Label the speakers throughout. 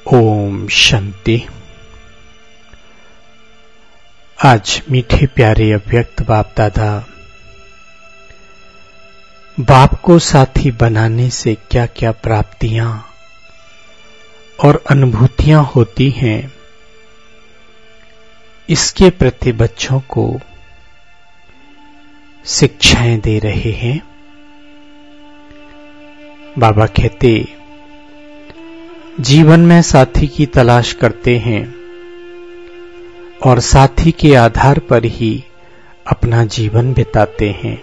Speaker 1: ओम शांति। आज मीठे प्यारे अव्यक्त बाप दादा बाप को साथी बनाने से क्या क्या प्राप्तियां और अनुभूतियां होती हैं, इसके प्रति बच्चों को शिक्षाएं दे रहे हैं। बाबा कहते, जीवन में साथी की तलाश करते हैं और साथी के आधार पर ही अपना जीवन बिताते हैं।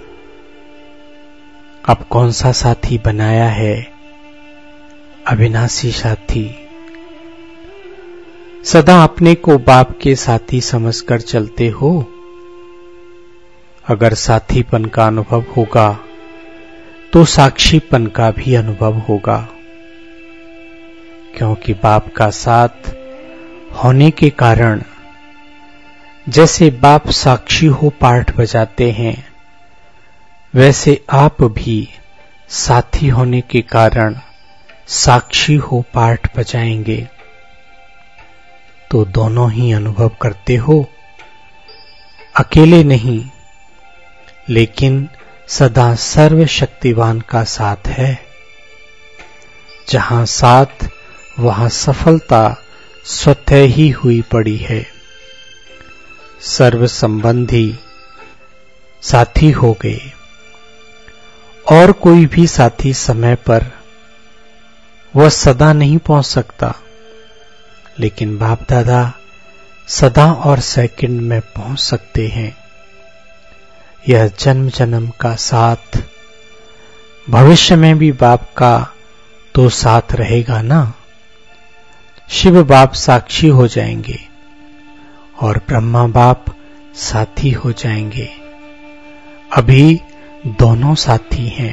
Speaker 1: अब कौन सा साथी बनाया है? अविनाशी साथी। सदा अपने को बाप के साथी समझकर चलते हो। अगर साथीपन का अनुभव होगा तो साक्षीपन का भी अनुभव होगा, क्योंकि बाप का साथ होने के कारण जैसे बाप साक्षी हो पाठ बजाते हैं, वैसे आप भी साथी होने के कारण साक्षी हो पाठ बजाएंगे। तो दोनों ही अनुभव करते हो, अकेले नहीं, लेकिन सदा सर्वशक्तिवान का साथ है। जहां साथ वहां सफलता स्वतः ही हुई पड़ी है। सर्व संबंधी साथी हो गए और कोई भी साथी समय पर वह सदा नहीं पहुंच सकता, लेकिन बाप दादा सदा और सेकंड में पहुंच सकते हैं। यह जन्म जन्म का साथ, भविष्य में भी बाप का तो साथ रहेगा ना। शिव बाप साक्षी हो जाएंगे और ब्रह्मा बाप साथी हो जाएंगे। अभी दोनों साथी हैं।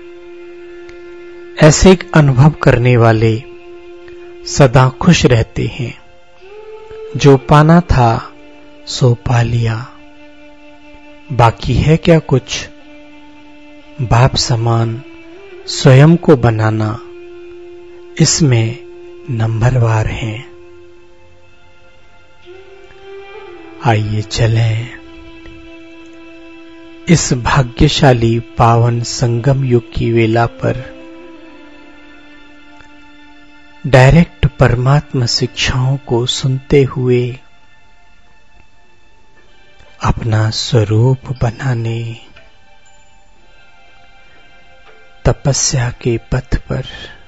Speaker 1: ऐसे एक अनुभव करने वाले सदा खुश रहते हैं। जो पाना था सो पा लिया, बाकी है क्या कुछ? बाप समान स्वयं को बनाना, इसमें नंबरवार हैं। आइए चलें इस भाग्यशाली पावन संगम युग की वेला पर डायरेक्ट परमात्मा शिक्षाओं को सुनते हुए अपना स्वरूप बनाने तपस्या के पथ पर।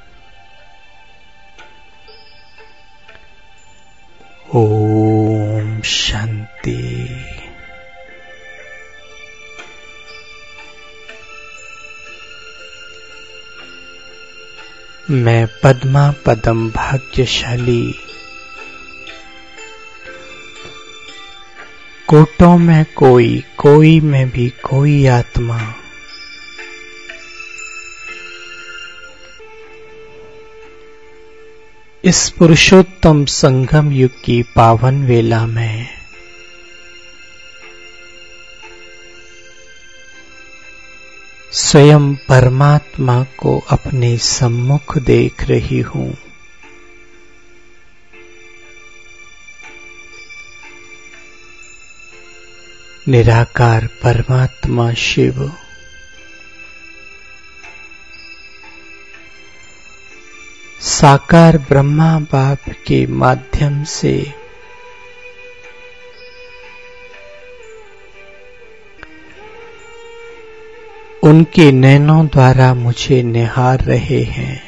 Speaker 1: ओम शांति। मैं पद्मा पदम भाग्यशाली, कोटों में कोई, कोई में भी कोई आत्मा। इस पुरुषोत्तम संगम युग की पावन वेला में स्वयं परमात्मा को अपने सम्मुख देख रही हूं। निराकार परमात्मा शिव साकार ब्रह्मा बाप के माध्यम से उनके नैनों द्वारा मुझे निहार रहे हैं।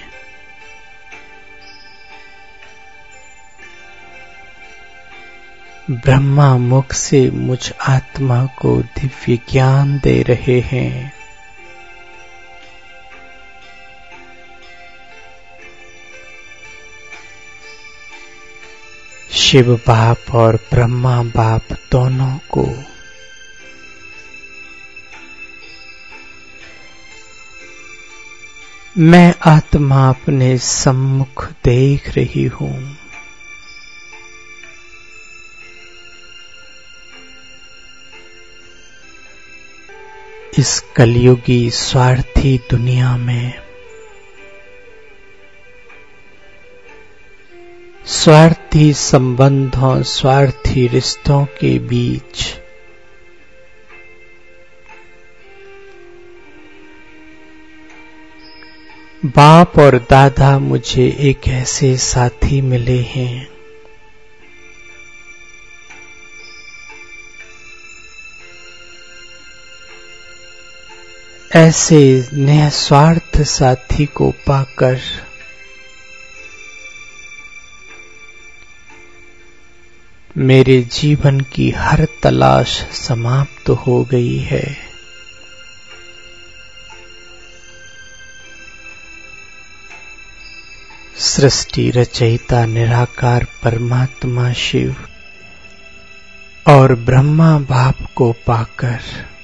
Speaker 1: ब्रह्मा मुख से मुझ आत्मा को दिव्य ज्ञान दे रहे हैं। शिव बाप और ब्रह्मा बाप दोनों को मैं आत्मा अपने सम्मुख देख रही हूं। इस कलयुगी स्वार्थी दुनिया में स्वार्थी संबंधों, स्वार्थी रिश्तों के बीच बाप और दादा मुझे एक ऐसे साथी मिले हैं ऐसे निस्वार्थ साथी को पाकर मेरे जीवन की हर तलाश समाप्त हो गई है। सृष्टि रचयिता निराकार परमात्मा शिव और ब्रह्मा बाप को पाकर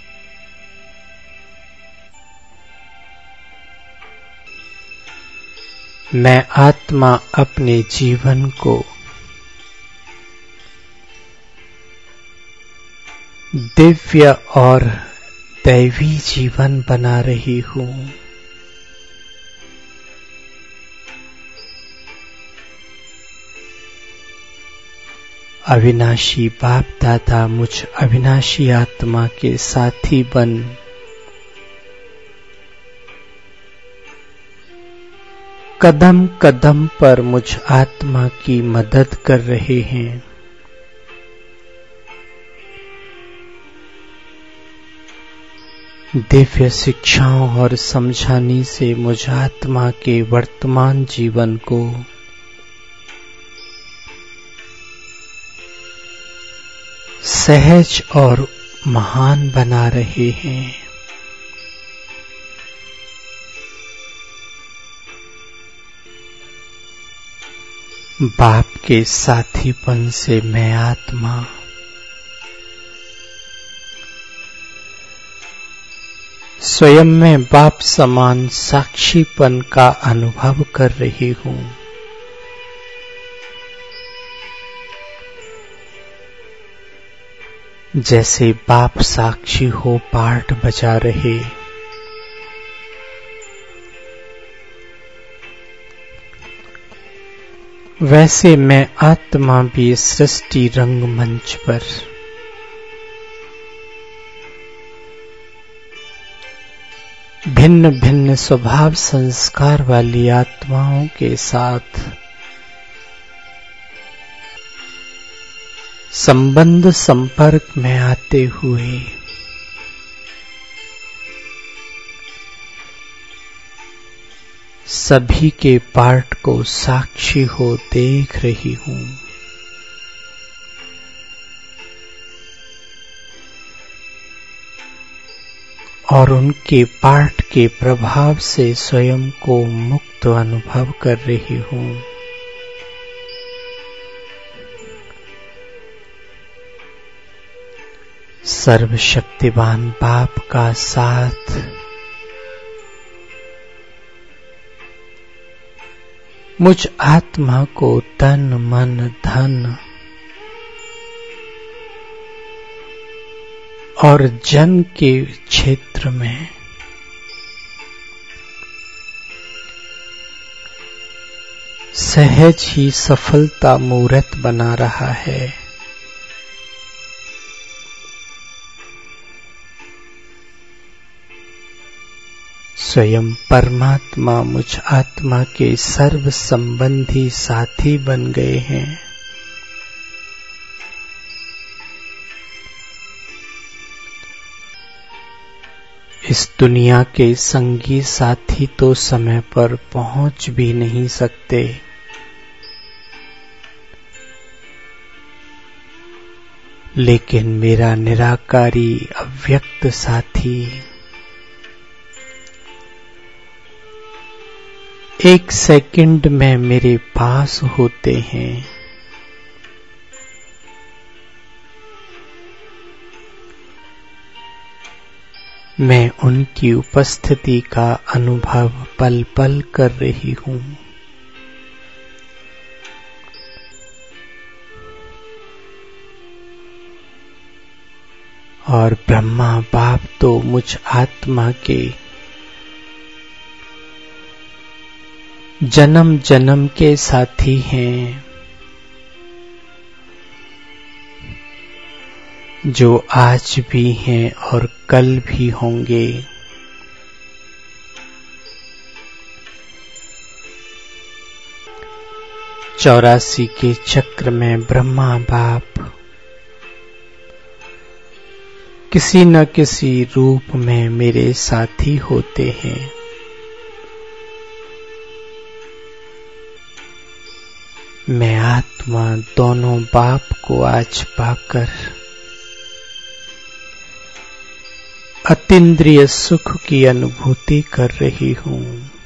Speaker 1: मैं आत्मा अपने जीवन को दिव्य और दैवी जीवन बना रही हूँ। अविनाशी बाप दादा मुझ अविनाशी आत्मा के साथी बन कदम कदम पर मुझ आत्मा की मदद कर रहे हैं। दिव्य शिक्षाओं और समझाने से मुझ आत्मा के वर्तमान जीवन को सहज और महान बना रहे हैं। बाप के साथीपन से मैं आत्मा स्वयं में बाप समान साक्षीपन का अनुभव कर रही हूँ। जैसे बाप साक्षी हो पाठ बजा रहे, वैसे मैं आत्मा भी सृष्टि रंगमंच पर भिन्न भिन्न स्वभाव संस्कार वाली आत्माओं के साथ संबंध संपर्क में आते हुए सभी के पाठ को साक्षी हो देख रही हूँ। और उनके पाठ के प्रभाव से स्वयं को मुक्त अनुभव कर रही हूँ। सर्वशक्तिवान बाप का साथ मुझ आत्मा को तन मन धन और जन के क्षेत्र में सहज ही सफलता मूर्त बना रहा है। स्वयं परमात्मा मुझ आत्मा के सर्व संबंधी साथी बन गए हैं। इस दुनिया के संगी साथी तो समय पर पहुंच भी नहीं सकते, लेकिन मेरा निराकारी अव्यक्त साथी एक सेकंड में मेरे पास होते हैं। मैं उनकी उपस्थिति का अनुभव पल पल कर रही हूँ। और ब्रह्मा बाप तो मुझ आत्मा के जन्म जन्म के साथी हैं। जो आज भी हैं और कल भी होंगे। चौरासी के चक्र में ब्रह्मा बाप किसी न किसी रूप में मेरे साथी होते हैं। मैं आत्मा दोनों बाप को आज पाकर अतीन्द्रिय सुख की अनुभूति कर रही हूँ।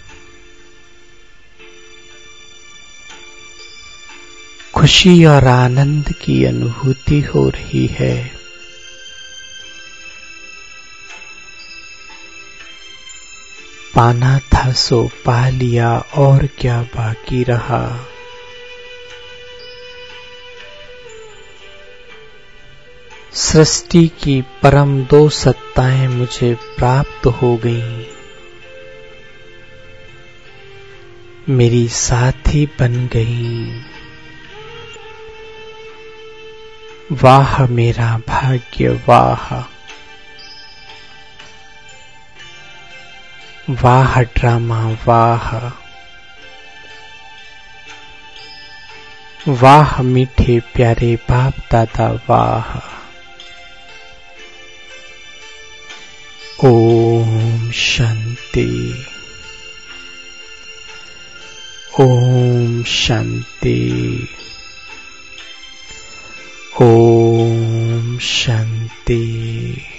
Speaker 1: खुशी और आनंद की अनुभूति हो रही है। पाना था सो पा लिया, और क्या बाकी रहा। सृष्टि की परम दो सत्ताएं मुझे प्राप्त हो गईं। मेरी साथी बन गईं। वाह मेरा भाग्य, वाह वाह ड्रामा, वाह वाह मीठे प्यारे बाप दादा, वाह। ओम शांति, ओम शांति, ओम शांति।